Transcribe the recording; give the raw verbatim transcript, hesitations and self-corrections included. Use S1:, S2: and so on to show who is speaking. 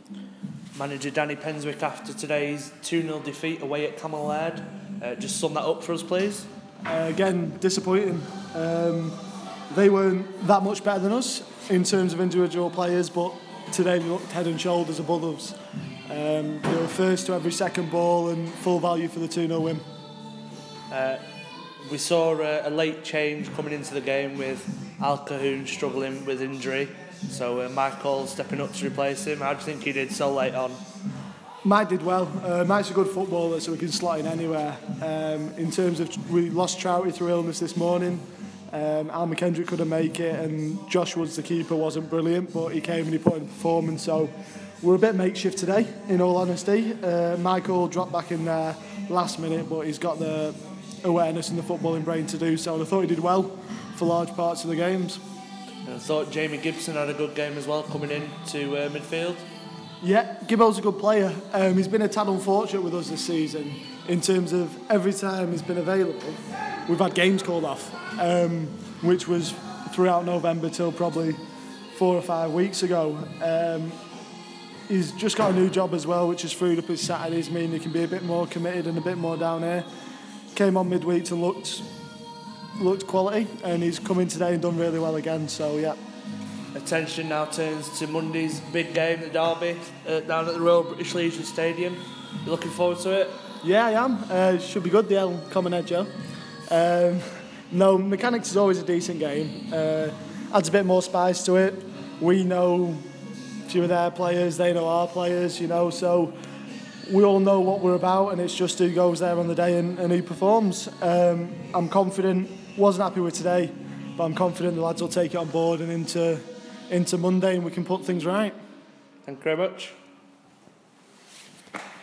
S1: Manager Danny Penswick, after today's two nil defeat away at Camel Laird, uh, just sum that up for us, please.
S2: Uh, again, disappointing. Um, they weren't that much better than us in terms of individual players, but today they looked head and shoulders above us. Um, they were first to every second ball and full value for the two nil win.
S1: Uh, we saw a, a late change coming into the game with Al Cahoon struggling with injury, so uh, Michael stepping up to replace him. How do you think he did so late on?
S2: Mike did well. Uh, Mike's a good footballer, so he can slot in anywhere. Um, in terms of, we lost Trouty through illness this morning. Um, Al McKendrick couldn't make it, and Josh Woods, the keeper, wasn't brilliant, but he came and he put in a performance. So we're a bit makeshift today, in all honesty. Uh, Michael dropped back in there last minute, but he's got the awareness and the footballing brain to do so. And I thought he did well for large parts of the games.
S1: And I thought Jamie Gibson had a good game as well, coming in to uh, midfield.
S2: Yeah, Gibbo's a good player. Um, he's been a tad unfortunate with us this season in terms of every time he's been available, we've had games called off, um, which was throughout November till probably four or five weeks ago. Um, he's just got a new job as well, which has freed up his Saturdays, meaning he can be a bit more committed and a bit more down here. Came on midweek and looked looked quality, and he's come in today and done really well again, so yeah.
S1: Attention now turns to Monday's big game, the derby, uh, down at the Royal British Legion Stadium. You looking forward to it?
S2: Yeah, I am. Uh, should be good, the El Common Edge. Um, no, Mechanics is always a decent game. Uh, adds a bit more spice to it. We know a few of their players, they know our players, you know, so we all know what we're about, and it's just who goes there on the day and, and who performs. Um, I'm confident, wasn't happy with today, but I'm confident the lads will take it on board and into into Monday and we can put things right.
S1: Thank you very much.